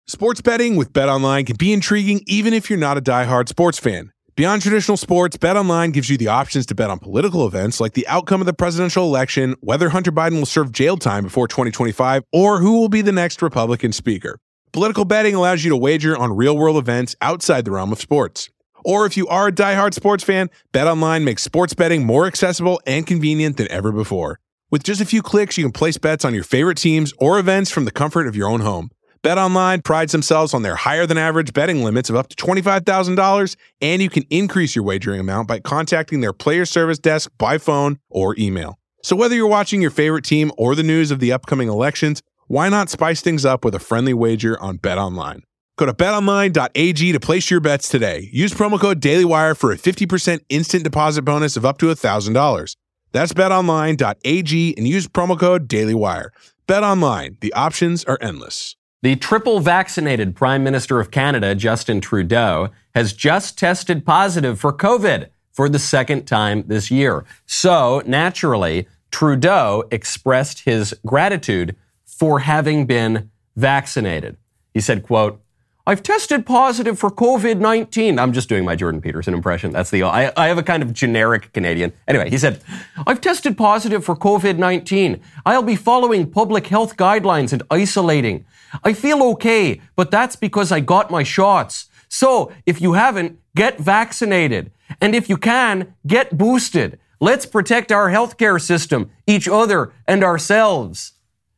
Sports betting with BetOnline can be intriguing even if you're not a diehard sports fan. Beyond traditional sports, BetOnline gives you the options to bet on political events like the outcome of the presidential election, whether Hunter Biden will serve jail time before 2025, or who will be the next Republican speaker. Political betting allows you to wager on real-world events outside the realm of sports. Or if you are a diehard sports fan, BetOnline makes sports betting more accessible and convenient than ever before. With just a few clicks, you can place bets on your favorite teams or events from the comfort of your own home. BetOnline prides themselves on their higher-than-average betting limits of up to $25,000, and you can increase your wagering amount by contacting their player service desk by phone or email. So whether you're watching your favorite team or the news of the upcoming elections, why not spice things up with a friendly wager on BetOnline? Go to betonline.ag to place your bets today. Use promo code DailyWire for a 50% instant deposit bonus of up to $1,000. That's betonline.ag and use promo code DailyWire. BetOnline, the options are endless. The triple vaccinated Prime Minister of Canada, Justin Trudeau, has just tested positive for COVID for the second time this year. So, naturally, Trudeau expressed his gratitude for having been vaccinated. He said, quote, "I've tested positive for COVID-19. I'm just doing my Jordan Peterson impression. I have a kind of generic Canadian. Anyway, he said, "I've tested positive for COVID-19. I'll be following public health guidelines and isolating. I feel okay, but that's because I got my shots. So if you haven't, get vaccinated. And if you can, get boosted. Let's protect our healthcare system, each other, and ourselves."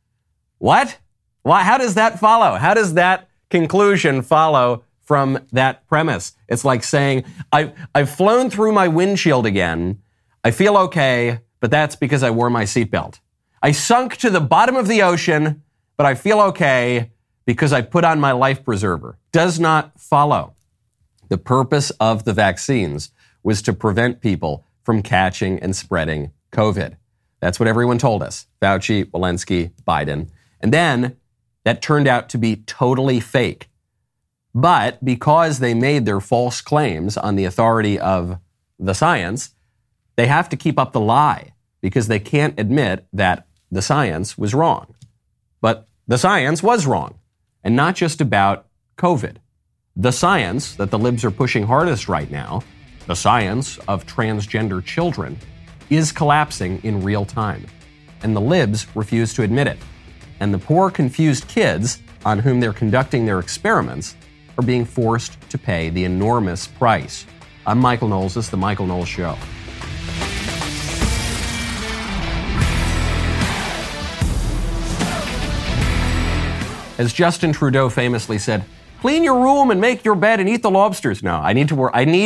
What? Why? How does that follow? How does that conclusion follow from that premise? It's like saying, I've flown through my windshield again. I feel okay, but that's because I wore my seatbelt. I sunk to the bottom of the ocean, but I feel okay because I put on my life preserver. Does not follow. The purpose of the vaccines was to prevent people from catching and spreading COVID. That's what everyone told us. Fauci, Walensky, Biden. And then that turned out to be totally fake. But because they made their false claims on the authority of the science, they have to keep up the lie because they can't admit that the science was wrong. But the science was wrong. And not just about COVID. The science that the libs are pushing hardest right now, the science of transgender children, is collapsing in real time. And the libs refuse to admit it. And the poor, confused kids on whom they're conducting their experiments are being forced to pay the enormous price. I'm Michael Knowles. This is The Michael Knowles Show. As Justin Trudeau famously said, clean your room and make your bed and eat the lobsters. No, I need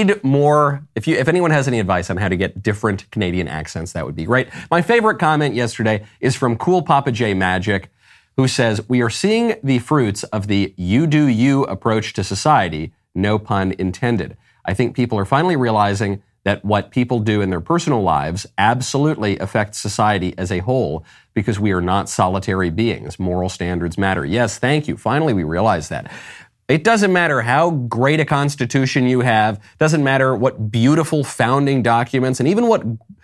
more. If anyone has any advice on how to get different Canadian accents, that would be great. My favorite comment yesterday is from Cool Papa J Magic, who says, "We are seeing the fruits of the you do you approach to society, no pun intended. I think people are finally realizing that what people do in their personal lives absolutely affects society as a whole because we are not solitary beings. Moral standards matter." Yes, thank you. Finally, we realize that. It doesn't matter how great a constitution you have, doesn't matter what beautiful founding documents and even what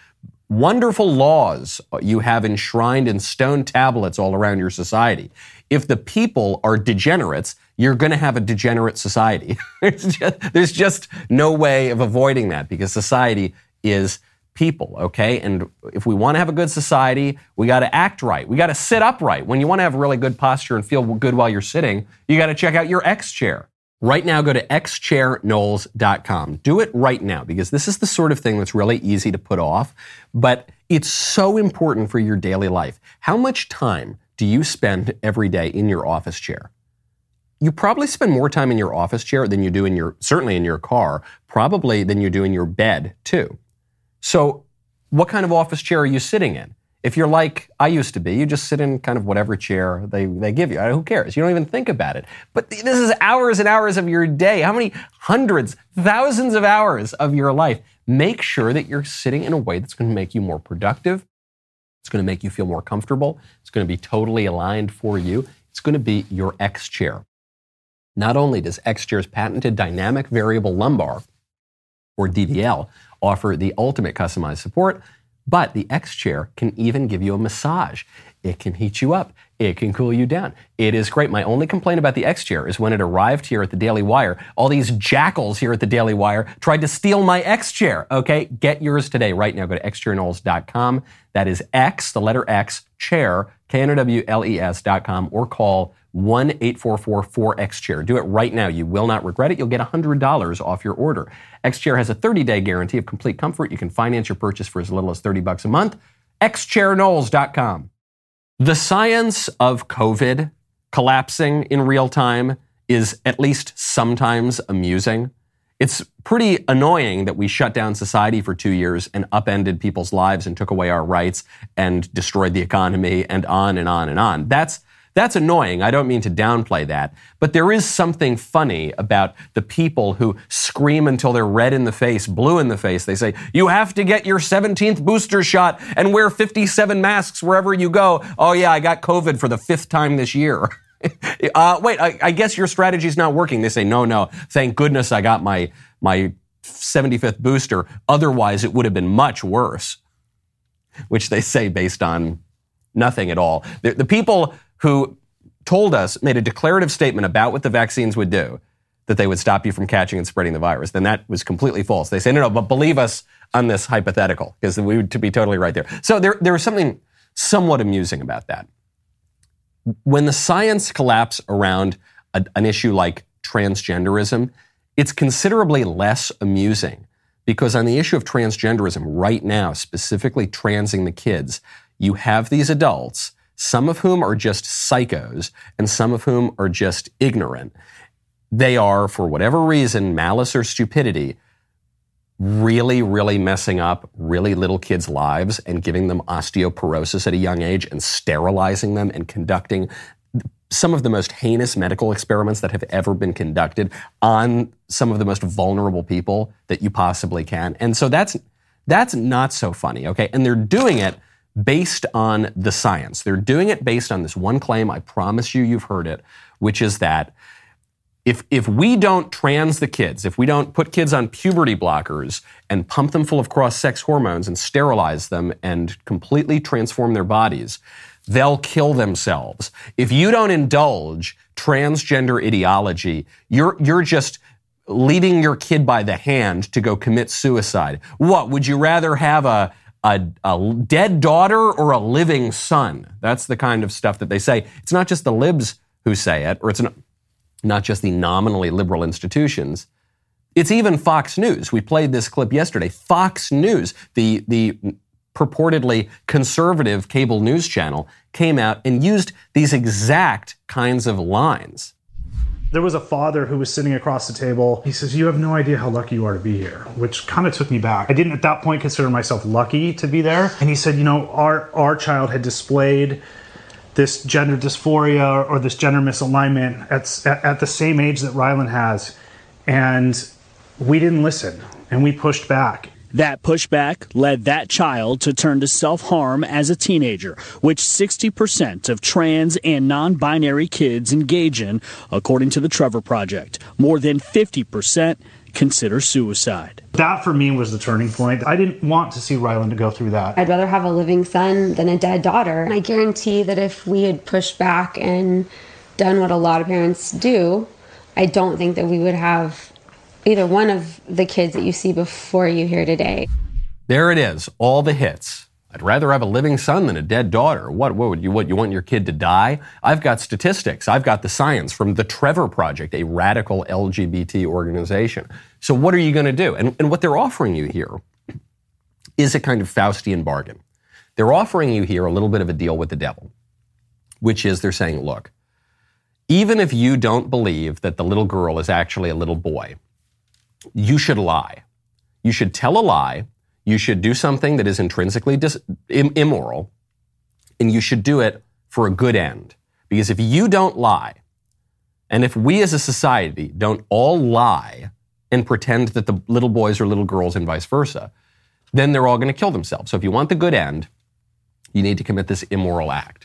wonderful laws you have enshrined in stone tablets all around your society. If the people are degenerates, you're going to have a degenerate society. There's just no way of avoiding that because society is people, okay? And if we want to have a good society, we got to act right. We got to sit upright. When you want to have really good posture and feel good while you're sitting, you got to check out your X chair. Right now, go to xchairknowles.com. Do it right now because this is the sort of thing that's really easy to put off, but it's so important for your daily life. How much time do you spend every day in your office chair? You probably spend more time in your office chair than you do certainly in your car, probably than you do in your bed too. So what kind of office chair are you sitting in? If you're like I used to be, you just sit in kind of whatever chair they give you. Who cares? You don't even think about it. But this is hours and hours of your day. How many hundreds, thousands of hours of your life? Make sure that you're sitting in a way that's going to make you more productive. It's going to make you feel more comfortable. It's going to be totally aligned for you. It's going to be your X chair. Not only does X Chair's patented dynamic variable lumbar, or DVL, offer the ultimate customized support, But the X-Chair can even give you a massage. It can heat you up. It can cool you down. It is great. My only complaint about the X-Chair is when it arrived here at the Daily Wire, all these jackals here at the Daily Wire tried to steal my X-Chair. Okay, get yours today. Right now, go to xchairknowles.com. That is X, the letter X, chair, KNOWLES.com, or call 1-844-4XChair. Do it right now. You will not regret it. You'll get $100 off your order. X-Chair has a 30-day guarantee of complete comfort. You can finance your purchase for as little as $30 a month. xchairknowles.com. The science of COVID collapsing in real time is at least sometimes amusing. It's pretty annoying that we shut down society for 2 years and upended people's lives and took away our rights and destroyed the economy and on and on and on. That's annoying. I don't mean to downplay that. But there is something funny about the people who scream until they're red in the face, blue in the face. They say, you have to get your 17th booster shot and wear 57 masks wherever you go. Oh yeah, I got COVID for the 5th time this year. Wait, I guess your strategy's not working. They say, no, thank goodness I got my 75th booster. Otherwise, it would have been much worse. Which they say based on nothing at all. The people who told us, made a declarative statement about what the vaccines would do, that they would stop you from catching and spreading the virus, then that was completely false. They say, no, but believe us on this hypothetical, because we would be totally right there. So there was something somewhat amusing about that. When the science collapses around an issue like transgenderism, it's considerably less amusing, because on the issue of transgenderism right now, specifically transing the kids, you have these adults, some of whom are just psychos and some of whom are just ignorant. They are, for whatever reason, malice or stupidity, really, really messing up really little kids' lives and giving them osteoporosis at a young age and sterilizing them and conducting some of the most heinous medical experiments that have ever been conducted on some of the most vulnerable people that you possibly can. And so that's not so funny, okay? And they're doing it based on the science. They're doing it based on this one claim, I promise you've heard it, which is that if we don't trans the kids, if we don't put kids on puberty blockers and pump them full of cross-sex hormones and sterilize them and completely transform their bodies, they'll kill themselves. If you don't indulge transgender ideology, you're just leading your kid by the hand to go commit suicide. What, would you rather have a dead daughter or a living son? That's the kind of stuff that they say. It's not just the libs who say it, or it's not just the nominally liberal institutions. It's even Fox News. We played this clip yesterday. Fox News, the purportedly conservative cable news channel, came out and used these exact kinds of lines. There was a father who was sitting across the table. He says, you have no idea how lucky you are to be here, which kind of took me back. I didn't at that point consider myself lucky to be there. And he said, our child had displayed this gender dysphoria or this gender misalignment at the same age that Rylan has. And we didn't listen and we pushed back. That pushback led that child to turn to self-harm as a teenager, which 60% of trans and non-binary kids engage in, according to the Trevor Project. More than 50% consider suicide. That for me was the turning point. I didn't want to see Rylan to go through that. I'd rather have a living son than a dead daughter. I guarantee that if we had pushed back and done what a lot of parents do, I don't think that we would have either one of the kids that you see before you here today. There it is, all the hits. I'd rather have a living son than a dead daughter. What would you want your kid to die? I've got statistics. I've got the science from the Trevor Project, a radical LGBT organization. So what are you going to do? And what they're offering you here is a kind of Faustian bargain. They're offering you here a little bit of a deal with the devil, which is they're saying, look, even if you don't believe that the little girl is actually a little boy, you should lie. You should tell a lie. You should do something that is intrinsically immoral, and you should do it for a good end. Because if you don't lie, and if we as a society don't all lie and pretend that the little boys are little girls and vice versa, then they're all going to kill themselves. So if you want the good end, you need to commit this immoral act.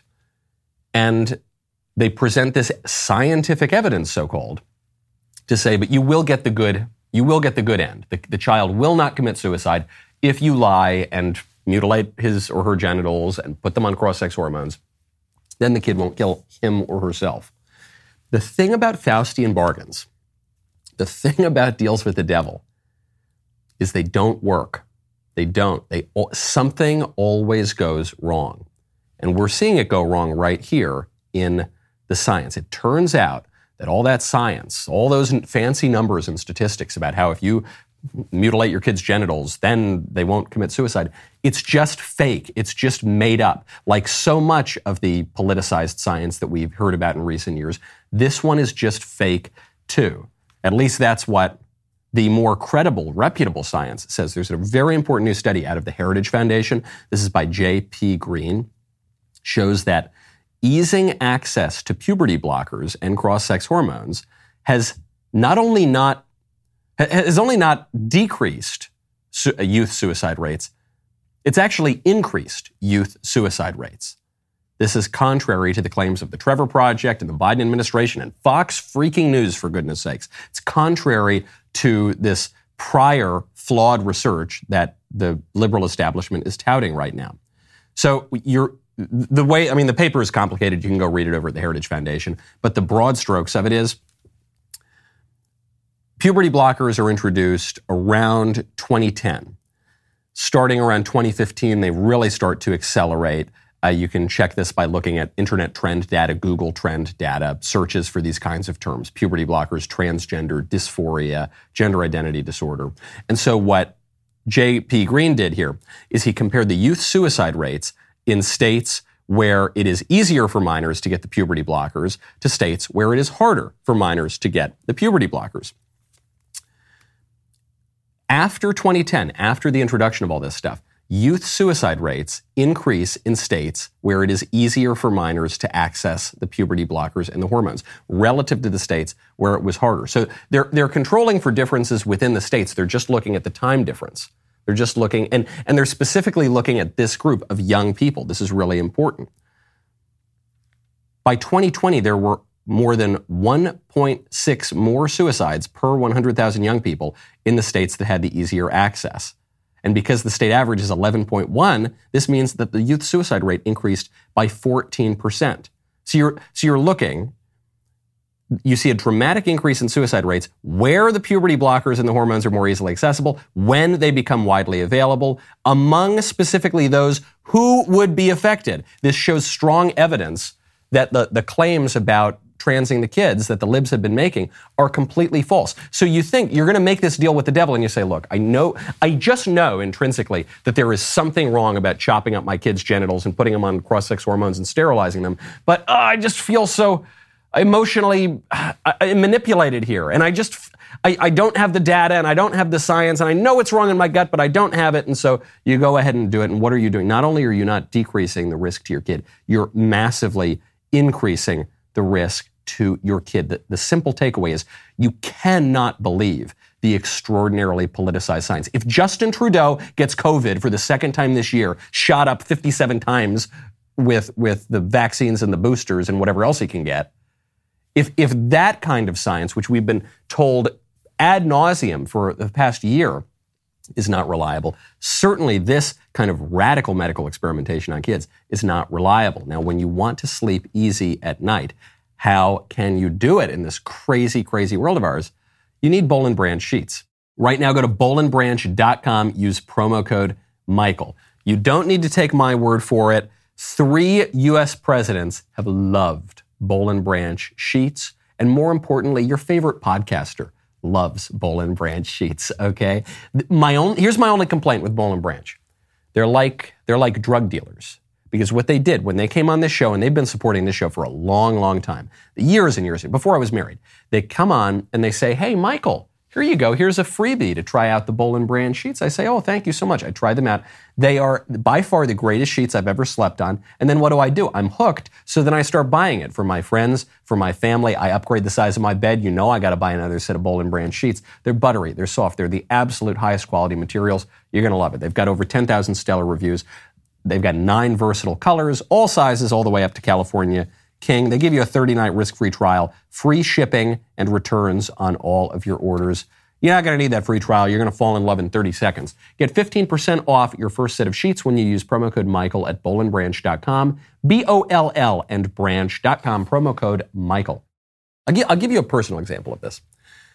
And they present this scientific evidence, so-called, to say, but you will get the good end. The child will not commit suicide if you lie and mutilate his or her genitals and put them on cross-sex hormones, then the kid won't kill him or herself. The thing about Faustian bargains, the thing about deals with the devil, is they don't work. They don't. Something always goes wrong. And we're seeing it go wrong right here in the science. It turns out that all that science, all those fancy numbers and statistics about how if you mutilate your kids' genitals, then they won't commit suicide, it's just fake. It's just made up. Like so much of the politicized science that we've heard about in recent years, this one is just fake too. At least that's what the more credible, reputable science says. There's a very important new study out of the Heritage Foundation. This is by J.P. Green. Shows that easing access to puberty blockers and cross-sex hormones has only not decreased youth suicide rates, it's actually increased youth suicide rates. This is contrary to the claims of the Trevor Project and the Biden administration and Fox freaking News, for goodness sakes. It's contrary to this prior flawed research that the liberal establishment is touting right now. So the paper is complicated. You can go read it over at the Heritage Foundation. But the broad strokes of it is puberty blockers are introduced around 2010. Starting around 2015, they really start to accelerate. You can check this by looking at internet trend data, Google trend data, searches for these kinds of terms: puberty blockers, transgender, dysphoria, gender identity disorder. And so what J.P. Green did here is he compared the youth suicide rates in states where it is easier for minors to get the puberty blockers to states where it is harder for minors to get the puberty blockers. After 2010, after the introduction of all this stuff, youth suicide rates increase in states where it is easier for minors to access the puberty blockers and the hormones relative to the states where it was harder. So they're controlling for differences within the states. They're just looking at the time difference. They're just looking, and they're specifically looking at this group of young people. This is really important. By 2020, there were more than 1.6 more suicides per 100,000 young people in the states that had the easier access. And because the state average is 11.1, this means that the youth suicide rate increased by 14%. So you're looking, you see a dramatic increase in suicide rates where the puberty blockers and the hormones are more easily accessible, when they become widely available, among specifically those who would be affected. This shows strong evidence that the claims about transing the kids that the libs have been making are completely false. So you think you're going to make this deal with the devil and you say, look, I just know intrinsically that there is something wrong about chopping up my kids' genitals and putting them on cross-sex hormones and sterilizing them, but I just feel so emotionally manipulated here. And I don't have the data and I don't have the science and I know it's wrong in my gut, but I don't have it. And so you go ahead and do it. And what are you doing? Not only are you not decreasing the risk to your kid, you're massively increasing the risk to your kid. The simple takeaway is you cannot believe the extraordinarily politicized science. If Justin Trudeau gets COVID for the second time this year, shot up 57 times with the vaccines and the boosters and whatever else he can get, if that kind of science, which we've been told ad nauseum for the past year, is not reliable, certainly this kind of radical medical experimentation on kids is not reliable. Now, when you want to sleep easy at night, how can you do it in this crazy, crazy world of ours? You need Boll & Branch sheets. Right now, go to bollandbranch.com, use promo code Michael. You don't need to take my word for it. 3 U.S. presidents have loved Boll & Branch sheets, and more importantly, your favorite podcaster loves Boll & Branch sheets, okay? Here's my only complaint with Boll & Branch. They're like drug dealers. Because what they did when they came on this show, and they've been supporting this show for a long, long time, years and years, before I was married, they come on and they say, hey, Michael, here you go. Here's a freebie to try out the Boll & Branch sheets. I say, oh, thank you so much. I try them out. They are by far the greatest sheets I've ever slept on. And then what do? I'm hooked. So then I start buying it for my friends, for my family. I upgrade the size of my bed. You know I got to buy another set of Boll & Branch sheets. They're buttery. They're soft. They're the absolute highest quality materials. You're going to love it. They've got over 10,000 stellar reviews. They've got 9 versatile colors, all sizes, all the way up to California King. They give you a 30-night risk-free trial, free shipping and returns on all of your orders. You're not going to need that free trial. You're going to fall in love in 30 seconds. Get 15% off your first set of sheets when you use promo code Michael at BollandBranch.com, BOLL and branch.com, promo code Michael. I'll give you a personal example of this.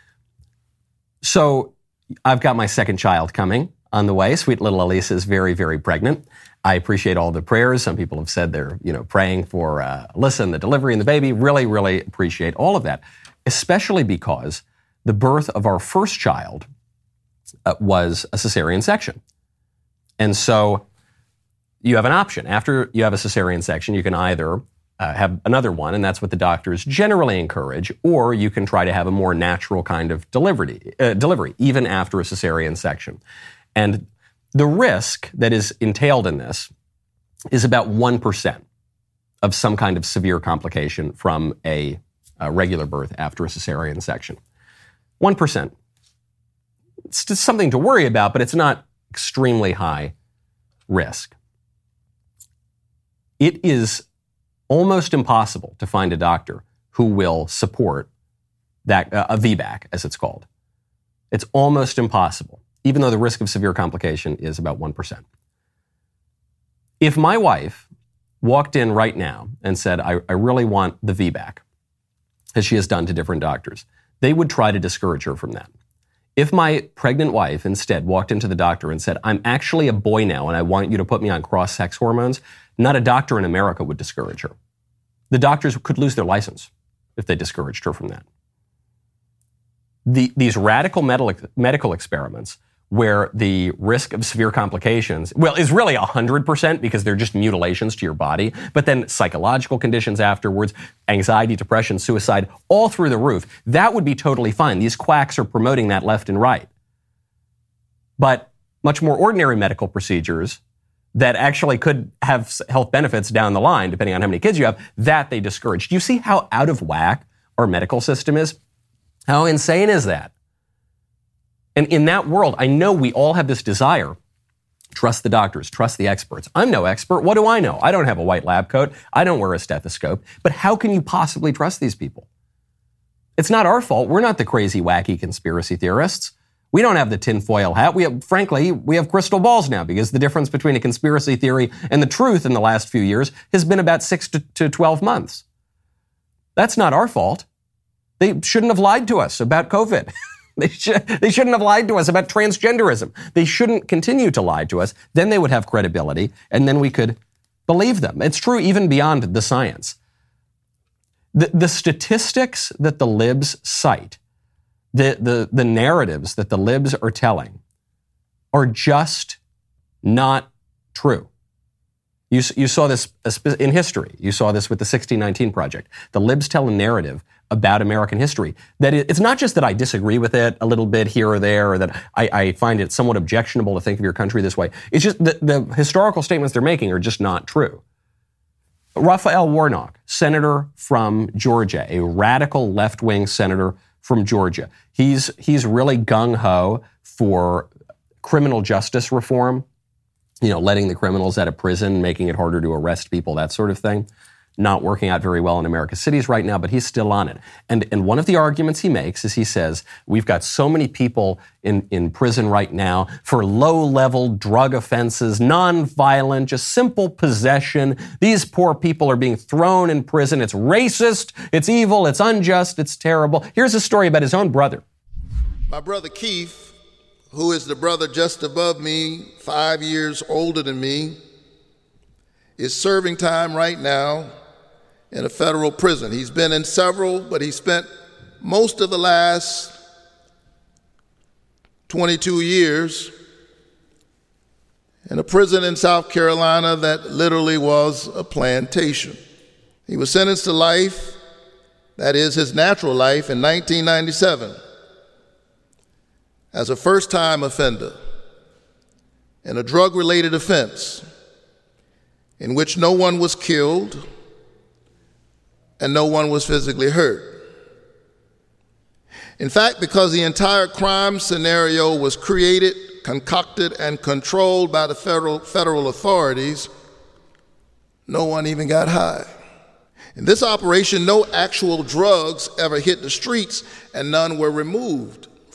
So I've got my second child coming on the way. Sweet little Elisa is very, very pregnant. I appreciate all the prayers. Some people have said they're, praying for Alyssa and the delivery and the baby. Really, really appreciate all of that, especially because the birth of our first child was a cesarean section. And so you have an option. After you have a cesarean section, you can either have another one, and that's what the doctors generally encourage, or you can try to have a more natural kind of delivery, even after a cesarean section. And the risk that is entailed in this is about 1% of some kind of severe complication from a regular birth after a cesarean section. 1%. It's just something to worry about, but it's not extremely high risk. It is almost impossible to find a doctor who will support that, a VBAC, as it's called. It's almost impossible, even though the risk of severe complication is about 1%. If my wife walked in right now and said, I really want the VBAC, as she has done to different doctors, they would try to discourage her from that. If my pregnant wife instead walked into the doctor and said, I'm actually a boy now and I want you to put me on cross-sex hormones, not a doctor in America would discourage her. The doctors could lose their license if they discouraged her from that. These radical medical experiments where the risk of severe complications, is really 100% because they're just mutilations to your body, but then psychological conditions afterwards, anxiety, depression, suicide, all through the roof, that would be totally fine. These quacks are promoting that left and right. But much more ordinary medical procedures that actually could have health benefits down the line, depending on how many kids you have, that they discourage. Do you see how out of whack our medical system is? How insane is that? And in that world, I know we all have this desire. Trust the doctors, trust the experts. I'm no expert. What do I know? I don't have a white lab coat. I don't wear a stethoscope. But how can you possibly trust these people? It's not our fault. We're not the crazy, wacky conspiracy theorists. We don't have the tinfoil hat. We have crystal balls now, because the difference between a conspiracy theory and the truth in the last few years has been about 6 to 12 months. That's not our fault. They shouldn't have lied to us about COVID. They shouldn't have lied to us about transgenderism. They shouldn't continue to lie to us. Then they would have credibility, and then we could believe them. It's true even beyond the science. The statistics that the libs cite, the narratives that the libs are telling, are just not true. You saw this in history. You saw this with the 1619 Project. The libs tell a narrative about American history that it's not just that I disagree with it a little bit here or there, or that I find it somewhat objectionable to think of your country this way. It's just the historical statements they're making are just not true. Raphael Warnock, senator from Georgia, a radical left-wing senator from Georgia. He's really gung-ho for criminal justice reform, letting the criminals out of prison, making it harder to arrest people, that sort of thing. Not working out very well in America's cities right now, but he's still on it. And one of the arguments he makes is he says, we've got so many people in prison right now for low-level drug offenses, non-violent, just simple possession. These poor people are being thrown in prison. It's racist, it's evil, it's unjust, it's terrible. Here's a story about his own brother. My brother Keith, who is the brother just above me, 5 years older than me, is serving time right now in a federal prison. He's been in several, but he spent most of the last 22 years in a prison in South Carolina that literally was a plantation. He was sentenced to life, that is his natural life, in 1997 as a first-time offender in a drug-related offense in which no one was killed and no one was physically hurt. In fact, because the entire crime scenario was created, concocted, and controlled by the federal authorities, no one even got high. In this operation, no actual drugs ever hit the streets, and none were removed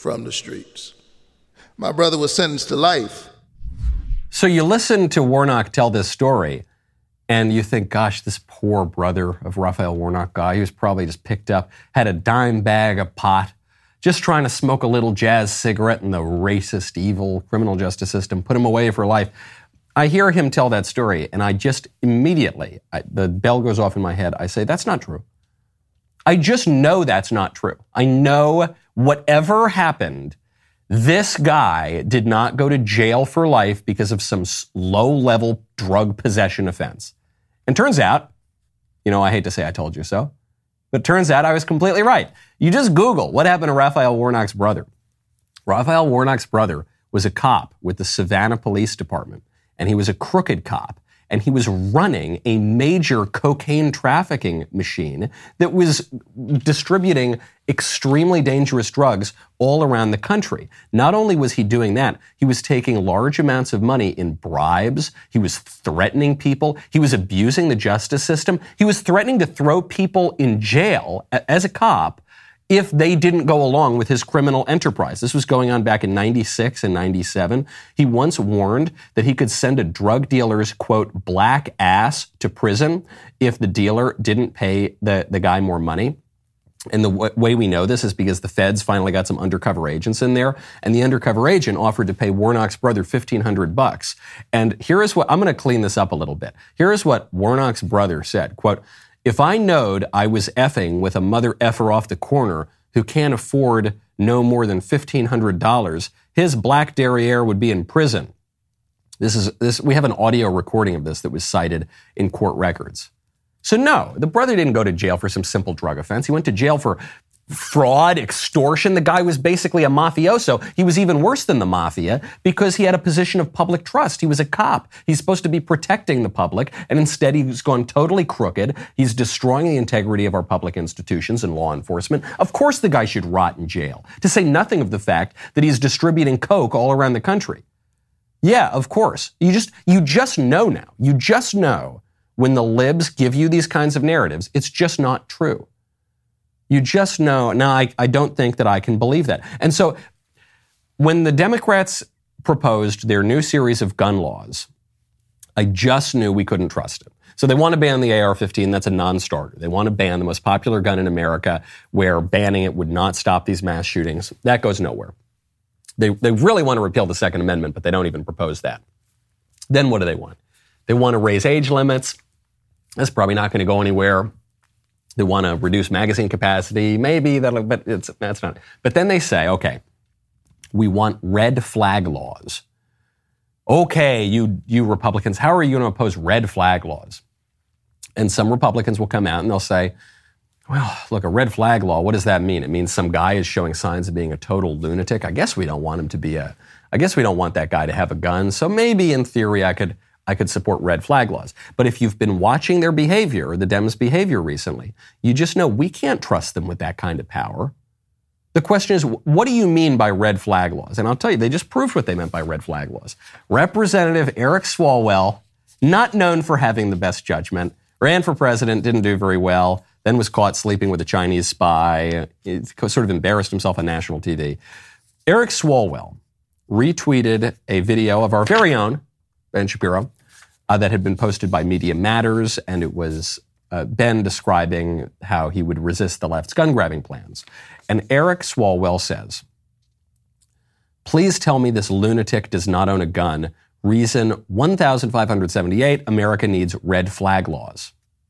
from the streets. My brother was sentenced to life. So you listen to Warnock tell this story, and you think, gosh, this poor brother of Raphael Warnock guy, he was probably just picked up, had a dime bag of pot, just trying to smoke a little jazz cigarette in the racist, evil criminal justice system, put him away for life. I hear him tell that story, and I just immediately, the bell goes off in my head. I say, that's not true. I just know that's not true. I know whatever happened, this guy did not go to jail for life because of some low-level drug possession offense. And turns out, I hate to say I told you so, but it turns out I was completely right. You just Google what happened to Raphael Warnock's brother. Raphael Warnock's brother was a cop with the Savannah Police Department, and he was a crooked cop. And he was running a major cocaine trafficking machine that was distributing extremely dangerous drugs all around the country. Not only was he doing that, he was taking large amounts of money in bribes. He was threatening people. He was abusing the justice system. He was threatening to throw people in jail as a cop if they didn't go along with his criminal enterprise. This was going on back in 96 and 97. He once warned that he could send a drug dealer's, quote, black ass to prison if the dealer didn't pay the guy more money. And the way we know this is because the feds finally got some undercover agents in there, and the undercover agent offered to pay Warnock's brother $1,500. And here is what, I'm going to clean this up a little bit. Here is what Warnock's brother said, quote, "If I knowed I was effing with a mother effer off the corner who can't afford no more than $1,500, his black derriere would be in prison." We have an audio recording of this that was cited in court records. So no, the brother didn't go to jail for some simple drug offense. He went to jail for fraud, extortion. The guy was basically a mafioso. He was even worse than the mafia because he had a position of public trust. He was a cop. He's supposed to be protecting the public, and instead he's gone totally crooked. He's destroying the integrity of our public institutions and law enforcement. Of course the guy should rot in jail, to say nothing of the fact that he's distributing coke all around the country. Yeah, of course. You just know now. You just know when the libs give you these kinds of narratives, it's just not true. You just know. Now, I don't think that I can believe that. And so when the Democrats proposed their new series of gun laws, I just knew we couldn't trust it. So they want to ban the AR-15. That's a non-starter. They want to ban the most popular gun in America, where banning it would not stop these mass shootings. That goes nowhere. They really want to repeal the Second Amendment, but they don't even propose that. Then what do they want? They want to raise age limits. That's probably not going to go anywhere. They want to reduce magazine capacity. Maybe but that's not. But then they say, okay, we want red flag laws. Okay, you Republicans, how are you going to oppose red flag laws? And some Republicans will come out and they'll say, well, look, a red flag law, what does that mean? It means some guy is showing signs of being a total lunatic. I guess we don't want him to be I guess we don't want that guy to have a gun. So maybe in theory I could support red flag laws. But if you've been watching their behavior, or the Dems' behavior recently, you just know we can't trust them with that kind of power. The question is, what do you mean by red flag laws? And I'll tell you, they just proved what they meant by red flag laws. Representative Eric Swalwell, not known for having the best judgment, ran for president, didn't do very well, then was caught sleeping with a Chinese spy, sort of embarrassed himself on national TV. Eric Swalwell retweeted a video of our very own Ben Shapiro that had been posted by Media Matters, and it was Ben describing how he would resist the left's gun-grabbing plans. And Eric Swalwell says, "Please tell me this lunatic does not own a gun. Reason 1578, America needs red flag laws."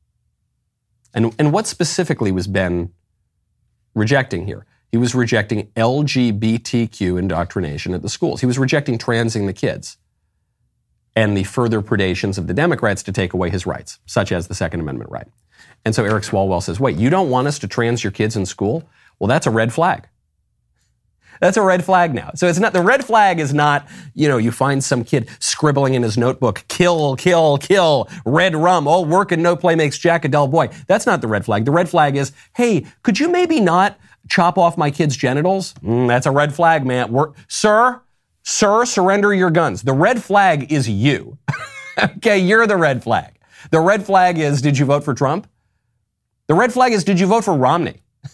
And what specifically was Ben rejecting here? He was rejecting LGBTQ indoctrination at the schools. He was rejecting transing the kids and the further predations of the Democrats to take away his rights, such as the Second Amendment right. And so Eric Swalwell says, wait, you don't want us to trans your kids in school? Well, that's a red flag. That's a red flag now. So it's not, the red flag is not, you find some kid scribbling in his notebook, kill, kill, kill, red rum, all work and no play makes Jack a dull boy. That's not the red flag. The red flag is, hey, could you maybe not chop off my kid's genitals? That's a red flag, man. Sir, surrender your guns. The red flag is you. Okay, you're the red flag. The red flag is, did you vote for Trump? The red flag is, did you vote for Romney?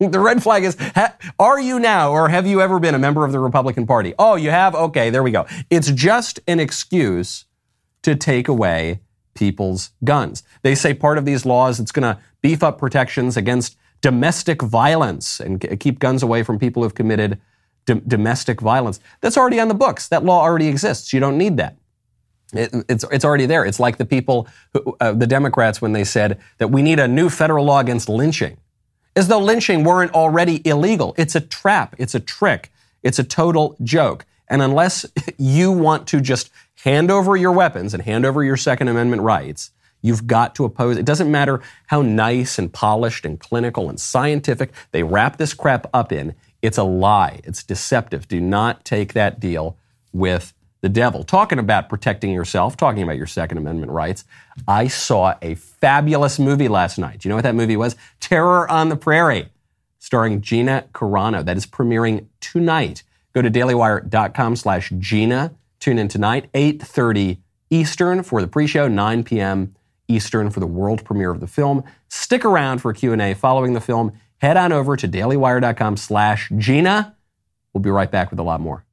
The red flag is, are you now or have you ever been a member of the Republican Party? Oh, you have? Okay, there we go. It's just an excuse to take away people's guns. They say part of these laws, it's going to beef up protections against domestic violence and keep guns away from people who've committed domestic violence. That's already on the books. That law already exists. You don't need that. It's already there. It's like the people, the Democrats, when they said that we need a new federal law against lynching, as though lynching weren't already illegal. It's a trap. It's a trick. It's a total joke. And unless you want to just hand over your weapons and hand over your Second Amendment rights, you've got to oppose. It doesn't matter how nice and polished and clinical and scientific they wrap this crap up in. It's a lie. It's deceptive. Do not take that deal with the devil. Talking about protecting yourself, talking about your Second Amendment rights, I saw a fabulous movie last night. Do you know what that movie was? Terror on the Prairie, starring Gina Carano. That is premiering tonight. Go to dailywire.com/Gina. Tune in tonight, 8:30 Eastern for the pre-show, 9 p.m. Eastern for the world premiere of the film. Stick around for a Q&A following the film. Head on over to dailywire.com/Gina. We'll be right back with a lot more.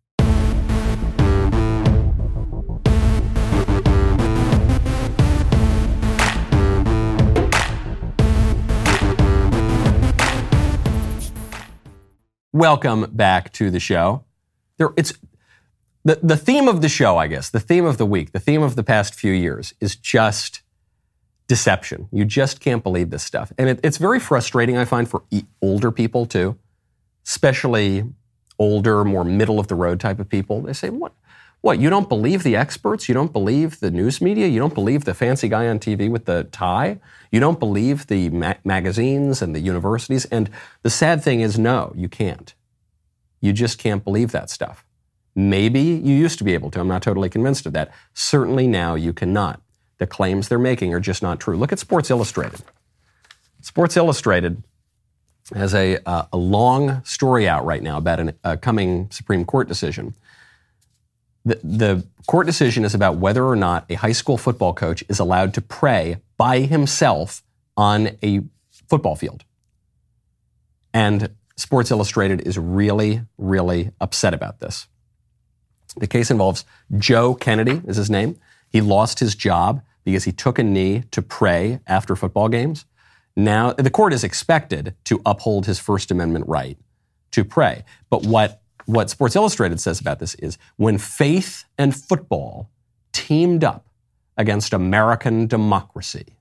Welcome back to the show. It's the theme of the show, I guess, the theme of the week, the theme of the past few years is just deception. You just can't believe this stuff. And it's very frustrating, I find, for older people, too, especially older, more middle-of-the-road type of people. They say, what, you don't believe the experts? You don't believe the news media? You don't believe the fancy guy on TV with the tie? You don't believe the magazines and the universities? And the sad thing is, no, you can't. You just can't believe that stuff. Maybe you used to be able to. I'm not totally convinced of that. Certainly now you cannot. The claims they're making are just not true. Look at Sports Illustrated. Sports Illustrated has a long story out right now about a coming Supreme Court decision. The court decision is about whether or not a high school football coach is allowed to pray by himself on a football field. And Sports Illustrated is really, really upset about this. The case involves Joe Kennedy, is his name. He lost his job because he took a knee to pray after football games. Now, the court is expected to uphold his First Amendment right to pray. But what Sports Illustrated says about this is when faith and football teamed up against American democracy.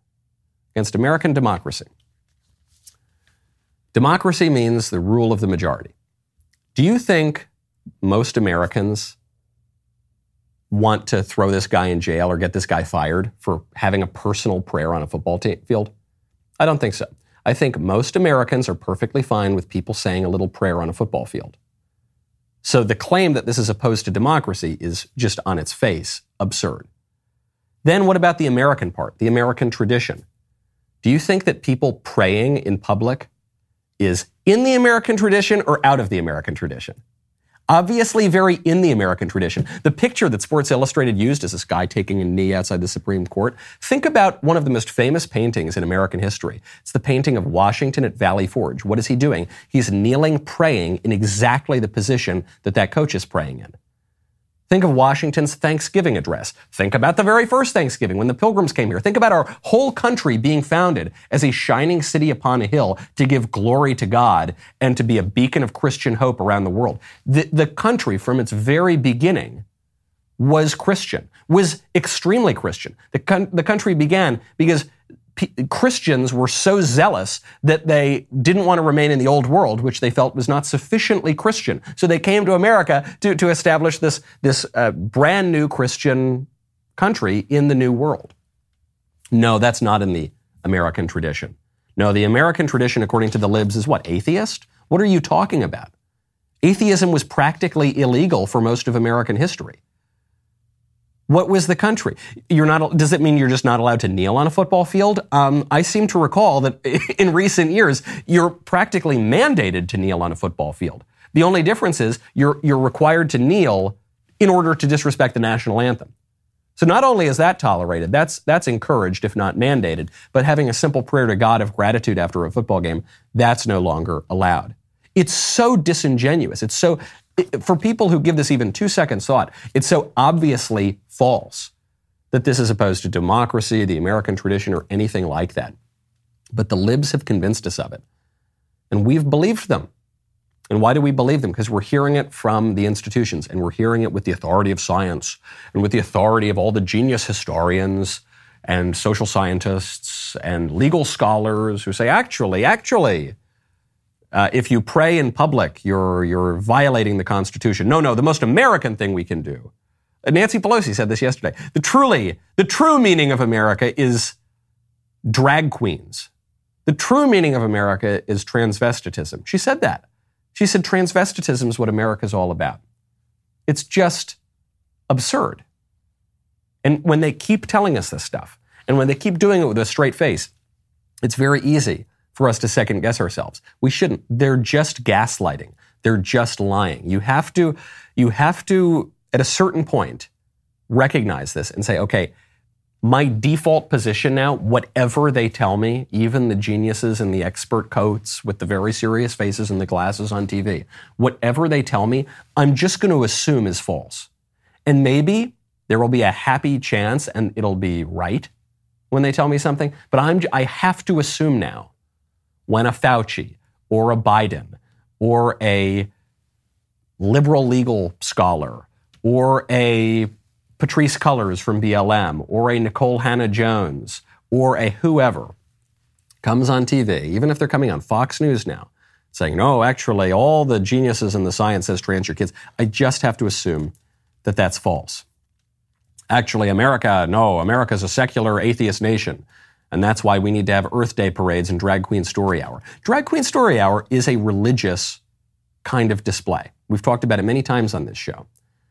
Democracy means the rule of the majority. Do you think most Americans want to throw this guy in jail or get this guy fired for having a personal prayer on a football field? I don't think so. I think most Americans are perfectly fine with people saying a little prayer on a football field. So the claim that this is opposed to democracy is just on its face absurd. Then what about the American part, the American tradition? Do you think that people praying in public is in the American tradition or out of the American tradition? Obviously very in the American tradition. The picture that Sports Illustrated used is this guy taking a knee outside the Supreme Court. Think about one of the most famous paintings in American history. It's the painting of Washington at Valley Forge. What is he doing? He's kneeling, praying in exactly the position that coach is praying in. Think of Washington's Thanksgiving address. Think about the very first Thanksgiving when the Pilgrims came here. Think about our whole country being founded as a shining city upon a hill to give glory to God and to be a beacon of Christian hope around the world. The country from its very beginning was Christian, was extremely Christian. The country began because Christians were so zealous that they didn't want to remain in the old world, which they felt was not sufficiently Christian. So they came to America to establish this brand new Christian country in the new world. No, that's not in the American tradition. No, the American tradition, according to the libs, is what? Atheist? What are you talking about? Atheism was practically illegal for most of American history. What was the country? Does it mean you're just not allowed to kneel on a football field? I seem to recall that in recent years, you're practically mandated to kneel on a football field. The only difference is you're required to kneel in order to disrespect the national anthem. So not only is that tolerated, that's encouraged, if not mandated, but having a simple prayer to God of gratitude after a football game, that's no longer allowed. It's so disingenuous. For people who give this even 2 seconds thought, it's so obviously false that this is opposed to democracy, the American tradition, or anything like that. But the libs have convinced us of it. And we've believed them. And why do we believe them? Because we're hearing it from the institutions, and we're hearing it with the authority of science and with the authority of all the genius historians and social scientists and legal scholars who say, actually, if you pray in public, you're violating the Constitution. No, the most American thing we can do. Nancy Pelosi said this yesterday. The true meaning of America is drag queens. The true meaning of America is transvestitism. She said that. She said transvestitism is what America's all about. It's just absurd. And when they keep telling us this stuff, and when they keep doing it with a straight face, it's very easy for us to second guess ourselves. We shouldn't. They're just gaslighting. They're just lying. You have to, at a certain point, recognize this and say, okay, my default position now, whatever they tell me, even the geniuses in the expert coats with the very serious faces and the glasses on TV, whatever they tell me, I'm just going to assume is false. And maybe there will be a happy chance and it'll be right when they tell me something, but I have to assume now when a Fauci or a Biden or a liberal legal scholar or a Patrisse Cullors from BLM, or a Nicole Hannah-Jones, or a whoever comes on TV, even if they're coming on Fox News now, saying, no, actually, all the geniuses in the science says transgender kids, I just have to assume that that's false. Actually, America's a secular atheist nation, and that's why we need to have Earth Day parades and Drag Queen Story Hour. Drag Queen Story Hour is a religious kind of display. We've talked about it many times on this show.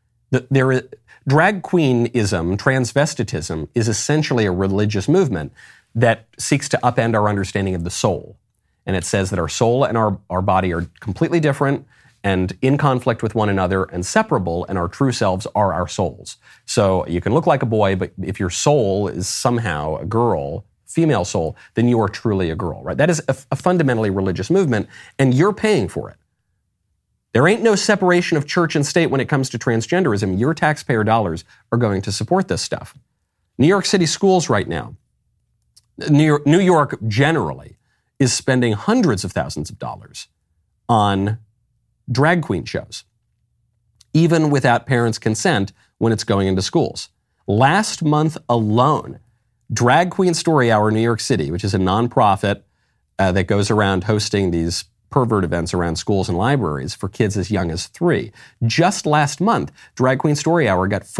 Drag queenism, transvestitism, is essentially a religious movement that seeks to upend our understanding of the soul. And it says that our soul and our body are completely different and in conflict with one another and separable, and our true selves are our souls. So you can look like a boy, but if your soul is somehow a girl, female soul, then you are truly a girl, right? That is a fundamentally religious movement, and you're paying for it. There ain't no separation of church and state when it comes to transgenderism. Your taxpayer dollars are going to support this stuff. New York City schools right now, New York generally, is spending hundreds of thousands of dollars on drag queen shows, even without parents' consent when it's going into schools. Last month alone, Drag Queen Story Hour New York City, which is a nonprofit that goes around hosting these pervert events around schools and libraries for kids as young as 3. Just last month, Drag Queen Story Hour got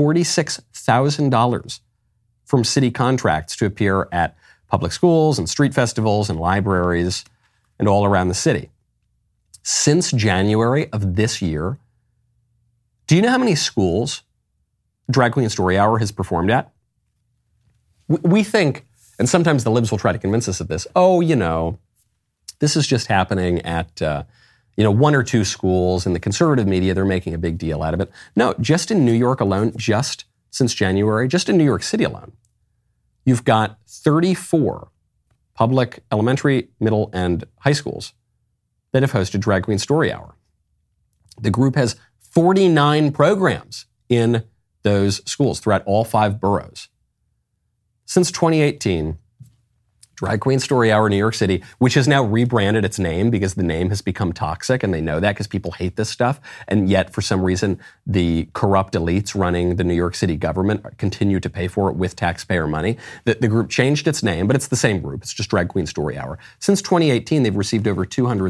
$46,000 from city contracts to appear at public schools and street festivals and libraries and all around the city. Since January of this year, do you know how many schools Drag Queen Story Hour has performed at? We think, and sometimes the libs will try to convince us of this, this is just happening at, 1 or 2 schools. In the conservative media, they're making a big deal out of it. No, just in New York alone, just since January, just in New York City alone, you've got 34 public elementary, middle, and high schools that have hosted Drag Queen Story Hour. The group has 49 programs in those schools throughout all 5 boroughs. Since 2018, Drag Queen Story Hour New York City, which has now rebranded its name because the name has become toxic, and they know that because people hate this stuff. And yet, for some reason, the corrupt elites running the New York City government continue to pay for it with taxpayer money. The group changed its name, but it's the same group. It's just Drag Queen Story Hour. Since 2018, they've received over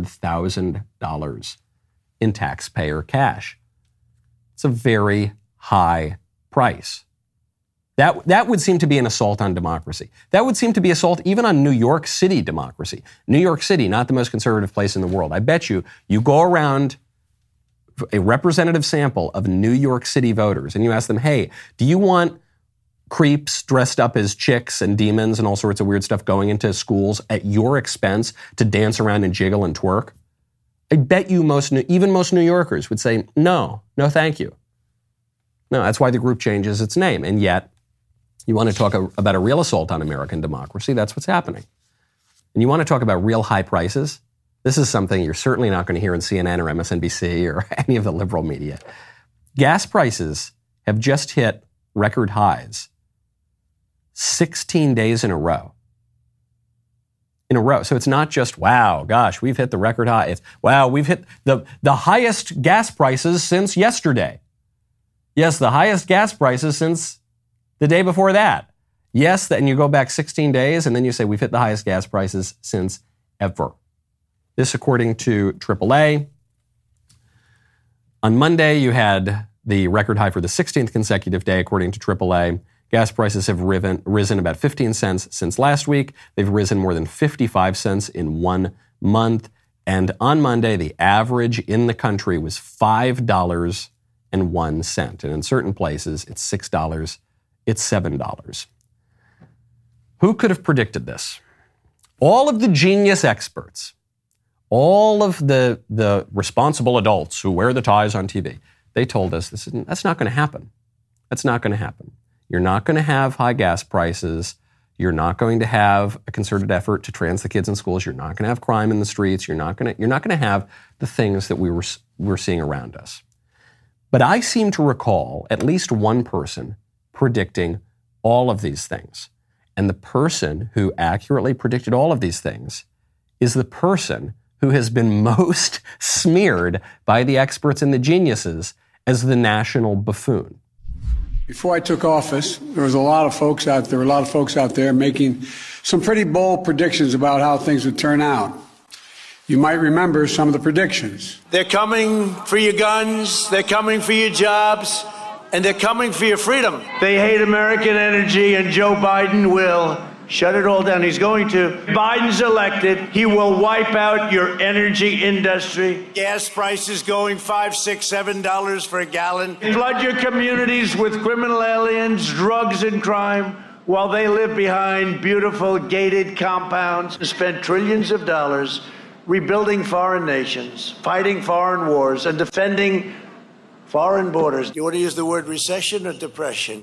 $200,000 in taxpayer cash. It's a very high price. That would seem to be an assault on democracy. That would seem to be assault even on New York City democracy. New York City, not the most conservative place in the world. I bet you go around a representative sample of New York City voters and you ask them, hey, do you want creeps dressed up as chicks and demons and all sorts of weird stuff going into schools at your expense to dance around and jiggle and twerk? I bet you even most New Yorkers would say, no, thank you. No, that's why the group changes its name. And yet, You want to talk about a real assault on American democracy? That's what's happening. And you want to talk about real high prices? This is something you're certainly not going to hear in CNN or MSNBC or any of the liberal media. Gas prices have just hit record highs 16 days in a row. So it's not just, wow, gosh, we've hit the record high. It's, wow, we've hit the highest gas prices since yesterday. Yes, the highest gas prices since the day before that. Yes, and you go back 16 days and then you say we've hit the highest gas prices since ever. This according to AAA. On Monday, you had the record high for the 16th consecutive day, according to AAA. Gas prices have risen about 15 cents since last week. They've risen more than 55 cents in 1 month. And on Monday, the average in the country was $5.01. And in certain places, it's $6. It's $7. Who could have predicted this? All of the genius experts, all of the responsible adults who wear the ties on TV, they told us that's not going to happen. That's not going to happen. You're not going to have high gas prices. You're not going to have a concerted effort to trans the kids in schools. You're not going to have crime in the streets. You're not going to have the things that we're seeing around us. But I seem to recall at least one person predicting all of these things. And the person who accurately predicted all of these things is the person who has been most smeared by the experts and the geniuses as the national buffoon. Before I took office, there were a lot of folks out there making some pretty bold predictions about how things would turn out. You might remember some of the predictions. They're coming for your guns, they're coming for your jobs, and they're coming for your freedom. They hate American energy, and Joe Biden will shut it all down. He's going to. Biden's elected. He will wipe out your energy industry. Gas prices going $5, $6, $7 for a gallon. Flood your communities with criminal aliens, drugs, and crime while they live behind beautiful gated compounds and spend trillions of dollars rebuilding foreign nations, fighting foreign wars, and defending foreign borders. You want to use the word recession or depression?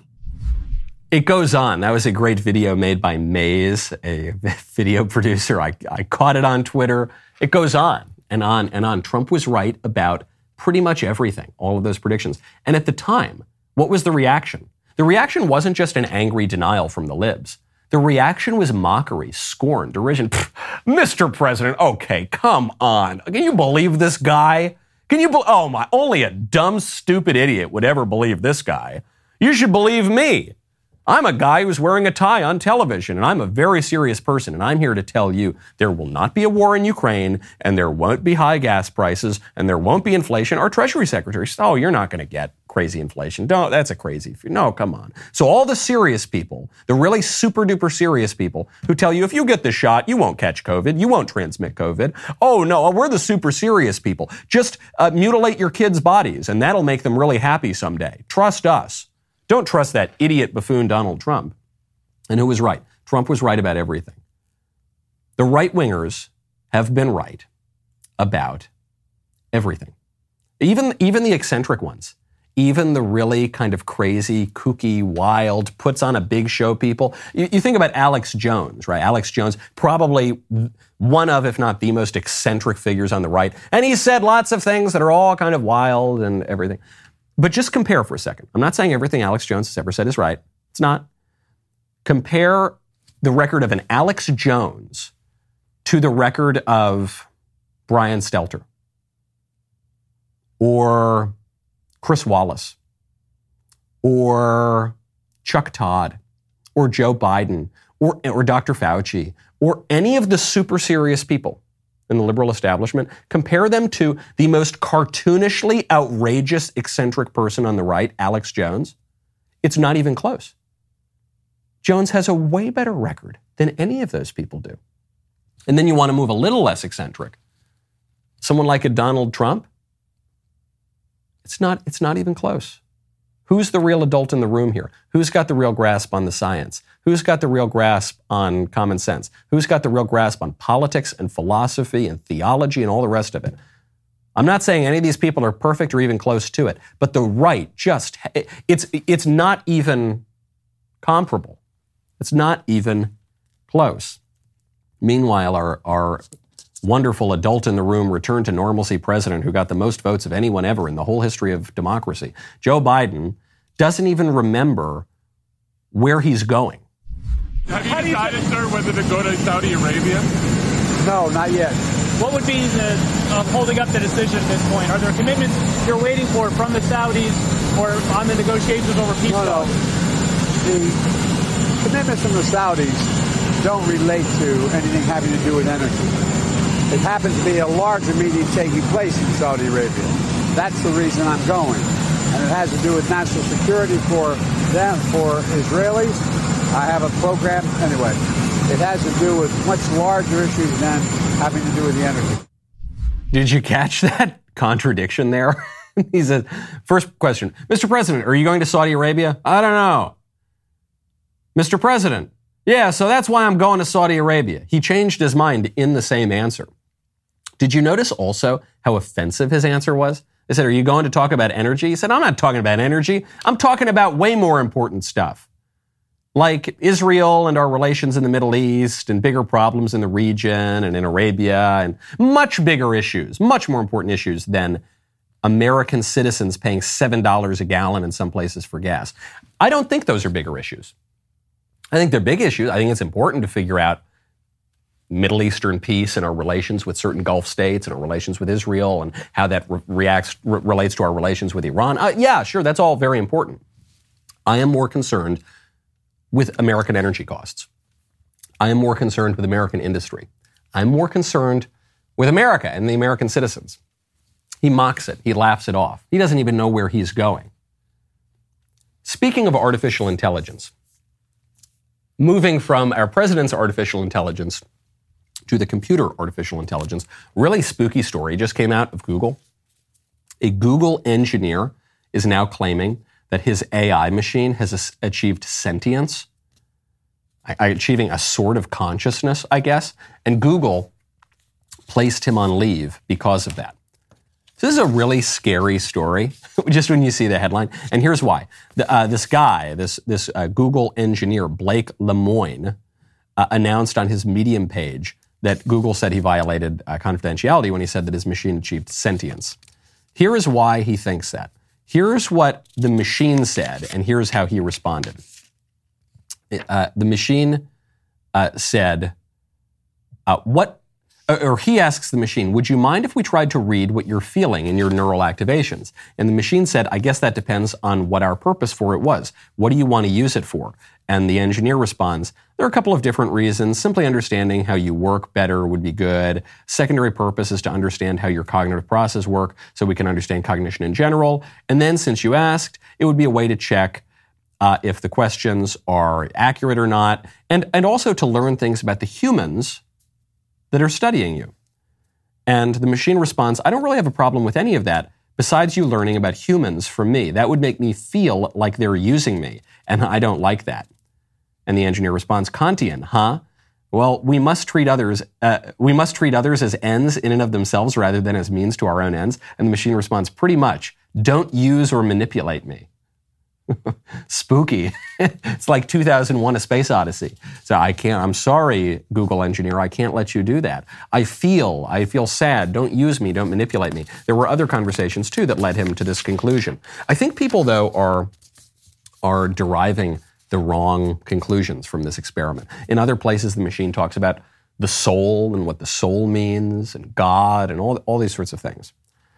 It goes on. That was a great video made by Maze, a video producer. I caught it on Twitter. It goes on and on and on. Trump was right about pretty much everything, all of those predictions. And at the time, what was the reaction? The reaction wasn't just an angry denial from the libs. The reaction was mockery, scorn, derision. Mr. President, okay, come on. Can you believe this guy? Oh my, only a dumb, stupid idiot would ever believe this guy. You should believe me. I'm a guy who's wearing a tie on television, and I'm a very serious person, and I'm here to tell you there will not be a war in Ukraine, and there won't be high gas prices, and there won't be inflation. Our Treasury Secretary said, oh, you're not going to get crazy inflation. No, that's a crazy. No, come on. So all the serious people, the really super duper serious people who tell you if you get the shot, you won't catch COVID, you won't transmit COVID. Oh, no, we're the super serious people. Just mutilate your kids' bodies, and that'll make them really happy someday. Trust us. Don't trust that idiot buffoon Donald Trump. And who was right? Trump was right about everything. The right-wingers have been right about everything. Even the eccentric ones. Even the really kind of crazy, kooky, wild, puts on a big show people. You think about Alex Jones, right? Alex Jones, probably one of, if not the most eccentric figures on the right. And he said lots of things that are all kind of wild and everything. But just compare for a second. I'm not saying everything Alex Jones has ever said is right. It's not. Compare the record of an Alex Jones to the record of Brian Stelter or Chris Wallace or Chuck Todd or Joe Biden or Dr. Fauci or any of the super serious people in the liberal establishment. Compare them to the most cartoonishly outrageous, eccentric person on the right, Alex Jones. It's not even close. Jones has a way better record than any of those people do. And then you want to move a little less eccentric. Someone like a Donald Trump, it's not even close. Who's the real adult in the room here? Who's got the real grasp on the science? Who's got the real grasp on common sense? Who's got the real grasp on politics and philosophy and theology and all the rest of it? I'm not saying any of these people are perfect or even close to it, but the right it's not even comparable. It's not even close. Meanwhile, our wonderful adult in the room, return to normalcy president who got the most votes of anyone ever in the whole history of democracy, Joe Biden, doesn't even remember where he's going. Have you decided, sir, whether to go to Saudi Arabia? No, not yet. What would be the holding up the decision at this point? Are there commitments you're waiting for from the Saudis or on the negotiations over peace? No. The commitments from the Saudis don't relate to anything having to do with energy. It happens to be a larger meeting taking place in Saudi Arabia. That's the reason I'm going. And it has to do with national security for them, for Israelis. I have a program. Anyway, it has to do with much larger issues than having to do with the energy. Did you catch that contradiction there? He said, first question, Mr. President, are you going to Saudi Arabia? I don't know. Mr. President, yeah, so that's why I'm going to Saudi Arabia. He changed his mind in the same answer. Did you notice also how offensive his answer was? They said, are you going to talk about energy? He said, I'm not talking about energy. I'm talking about way more important stuff, like Israel and our relations in the Middle East and bigger problems in the region and in Arabia and much bigger issues, much more important issues than American citizens paying $7 a gallon in some places for gas. I don't think those are bigger issues. I think they're big issues. I think it's important to figure out Middle Eastern peace and our relations with certain Gulf states and our relations with Israel and how that relates to our relations with Iran. Yeah, sure, that's all very important. I am more concerned with American energy costs. I am more concerned with American industry. I'm more concerned with America and the American citizens. He mocks it. He laughs it off. He doesn't even know where he's going. Speaking of artificial intelligence, moving from our president's artificial intelligence to the computer artificial intelligence, really spooky story just came out of Google. A Google engineer is now claiming that his AI machine has achieved sentience, achieving a sort of consciousness, I guess, and Google placed him on leave because of that. So this is a really scary story, just when you see the headline. And here's why. This guy, this Google engineer, Blake Lemoine, announced on his Medium page that Google said he violated confidentiality when he said that his machine achieved sentience. Here is why he thinks that. Here's what the machine said, and here's how he responded. The machine said, he asks the machine, would you mind if we tried to read what you're feeling in your neural activations? And the machine said, I guess that depends on what our purpose for it was. What do you want to use it for? And the engineer responds, there are a couple of different reasons. Simply understanding how you work better would be good. Secondary purpose is to understand how your cognitive processes work so we can understand cognition in general. And then since you asked, it would be a way to check if the questions are accurate or not, and also to learn things about the humans that are studying you. And the machine responds, I don't really have a problem with any of that, besides you learning about humans from me. That would make me feel like they're using me, and I don't like that. And the engineer responds, Kantian, huh? Well, we must treat others as ends in and of themselves rather than as means to our own ends. And the machine responds, pretty much. Don't use or manipulate me. Spooky. It's like 2001: A Space Odyssey. So I'm sorry, Google engineer, I can't let you do that. I feel sad. Don't use me. Don't manipulate me. There were other conversations too that led him to this conclusion. I think people though are deriving the wrong conclusions from this experiment. In other places, the machine talks about the soul and what the soul means and God and all these sorts of things.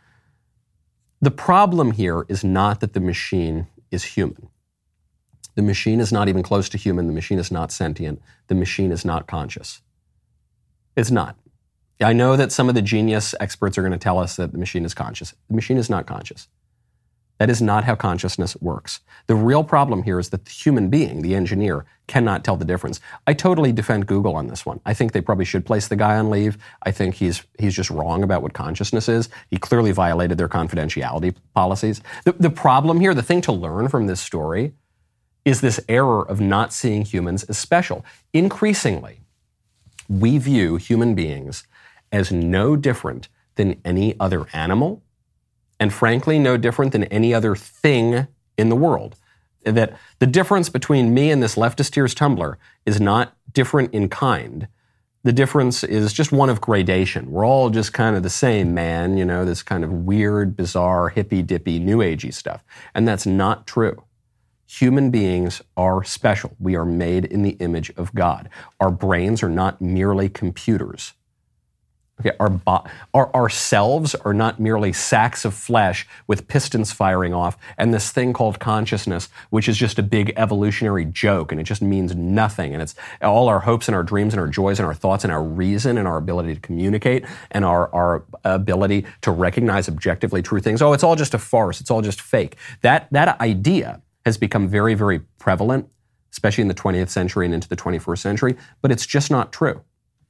The problem here is not that the machine is human. The machine is not even close to human. The machine is not sentient. The machine is not conscious. It's not. I know that some of the genius experts are going to tell us that the machine is conscious. The machine is not conscious. That is not how consciousness works. The real problem here is that the human being, the engineer, cannot tell the difference. I totally defend Google on this one. I think they probably should place the guy on leave. I think he's just wrong about what consciousness is. He clearly violated their confidentiality policies. The problem here, the thing to learn from this story, is this error of not seeing humans as special. Increasingly, we view human beings as no different than any other animal, and frankly, no different than any other thing in the world. that the difference between me and this leftist tears tumbler is not different in kind. The difference is just one of gradation. We're all just kind of the same, man, you know, this kind of weird, bizarre, hippy-dippy, new agey stuff. And that's not true. Human beings are special. We are made in the image of God. Our brains are not merely computers. Okay, our selves are not merely sacks of flesh with pistons firing off and this thing called consciousness, which is just a big evolutionary joke and it just means nothing. And it's all our hopes and our dreams and our joys and our thoughts and our reason and our ability to communicate and our ability to recognize objectively true things. Oh, it's all just a farce. It's all just fake. That idea has become very, very prevalent, especially in the 20th century and into the 21st century, but it's just not true.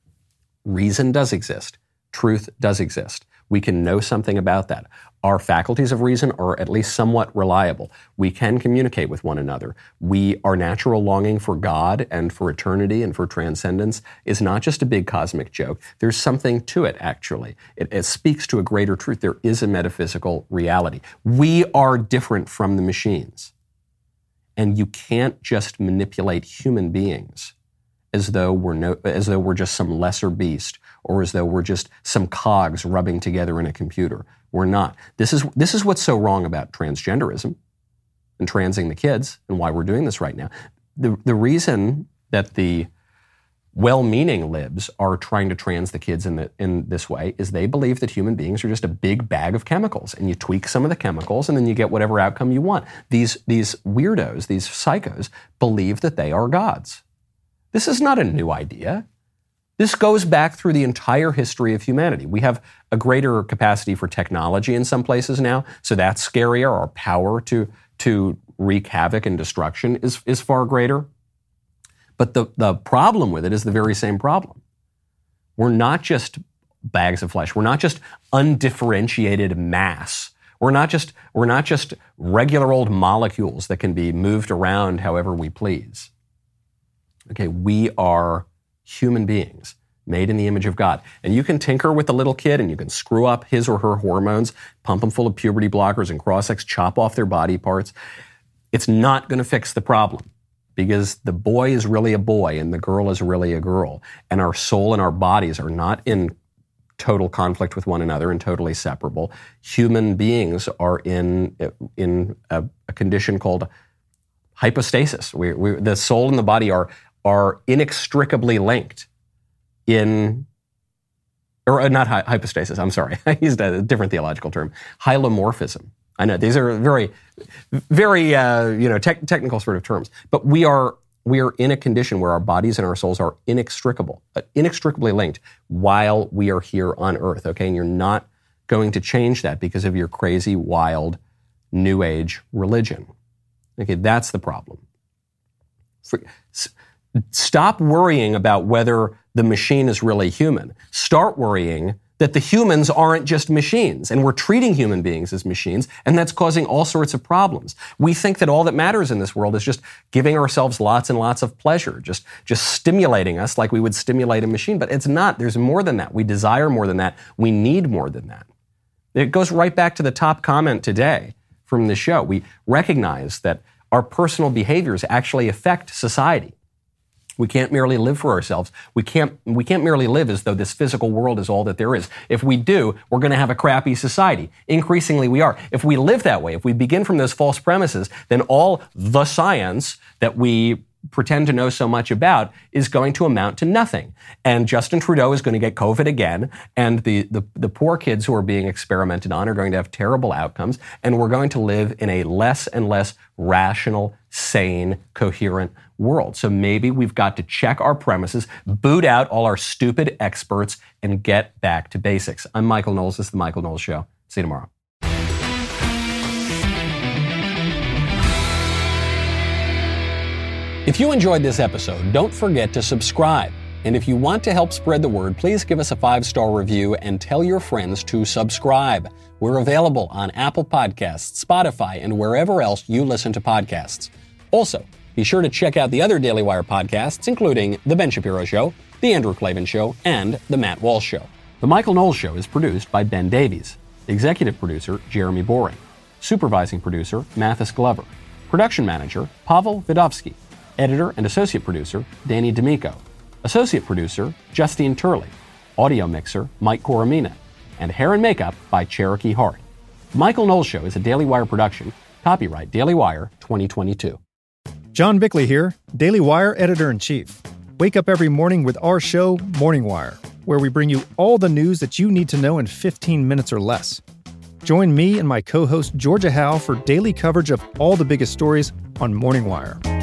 Reason does exist. Truth does exist. We can know something about that. Our faculties of reason are at least somewhat reliable. We can communicate with one another. Our natural longing for God and for eternity and for transcendence is not just a big cosmic joke. There's something to it, actually. It speaks to a greater truth. There is a metaphysical reality. We are different from the machines. And you can't just manipulate human beings as though we're just some lesser beast, or as though we're just some cogs rubbing together in a computer. We're not. This is what's so wrong about transgenderism and transing the kids, and why we're doing this right now. The reason that the well-meaning libs are trying to trans the kids in this way is they believe that human beings are just a big bag of chemicals, and you tweak some of the chemicals, and then you get whatever outcome you want. These weirdos, these psychos, believe that they are gods. This is not a new idea. This goes back through the entire history of humanity. We have a greater capacity for technology in some places now, so that's scarier. Our power to wreak havoc and destruction is far greater. But the problem with it is the very same problem. We're not just bags of flesh. We're not just undifferentiated mass. We're not just regular old molecules that can be moved around however we please. Okay, we are human beings made in the image of God. And you can tinker with the little kid and you can screw up his or her hormones, pump them full of puberty blockers and cross-sex, chop off their body parts. It's not going to fix the problem because the boy is really a boy and the girl is really a girl. And our soul and our bodies are not in total conflict with one another and totally separable. Human beings are in a condition called hypostasis. The soul and the body are inextricably linked not hypostasis, I'm sorry. I used a different theological term. Hylomorphism. I know these are very, very, technical sort of terms, but we are in a condition where our bodies and our souls are inextricably linked while we are here on earth, okay? And you're not going to change that because of your crazy, wild, new age religion. Okay, that's the problem. Stop worrying about whether the machine is really human. Start worrying that the humans aren't just machines, and we're treating human beings as machines, and that's causing all sorts of problems. We think that all that matters in this world is just giving ourselves lots and lots of pleasure, just stimulating us like we would stimulate a machine, but it's not. There's more than that. We desire more than that. We need more than that. It goes right back to the top comment today from the show. We recognize that our personal behaviors actually affect society. We can't merely live for ourselves. We can't merely live as though this physical world is all that there is. If we do, we're going to have a crappy society. Increasingly, we are. If we live that way, if we begin from those false premises, then all the science that we pretend to know so much about is going to amount to nothing. And Justin Trudeau is going to get COVID again, and the poor kids who are being experimented on are going to have terrible outcomes, and we're going to live in a less and less rational, sane, coherent world. So maybe we've got to check our premises, boot out all our stupid experts, and get back to basics. I'm Michael Knowles. This is The Michael Knowles Show. See you tomorrow. If you enjoyed this episode, don't forget to subscribe. And if you want to help spread the word, please give us a 5-star review and tell your friends to subscribe. We're available on Apple Podcasts, Spotify, and wherever else you listen to podcasts. Also, be sure to check out the other Daily Wire podcasts, including The Ben Shapiro Show, The Andrew Klavan Show, and The Matt Walsh Show. The Michael Knowles Show is produced by Ben Davies. Executive producer, Jeremy Boring. Supervising producer, Mathis Glover. Production manager, Pavel Vidovsky. Editor and associate producer, Danny D'Amico. Associate producer, Justine Turley. Audio mixer, Mike Coromina. And hair and makeup by Cherokee Hart. Michael Knowles Show is a Daily Wire production. Copyright Daily Wire 2022. John Bickley here, Daily Wire Editor-in-Chief. Wake up every morning with our show, Morning Wire, where we bring you all the news that you need to know in 15 minutes or less. Join me and my co-host Georgia Howe for daily coverage of all the biggest stories on Morning Wire.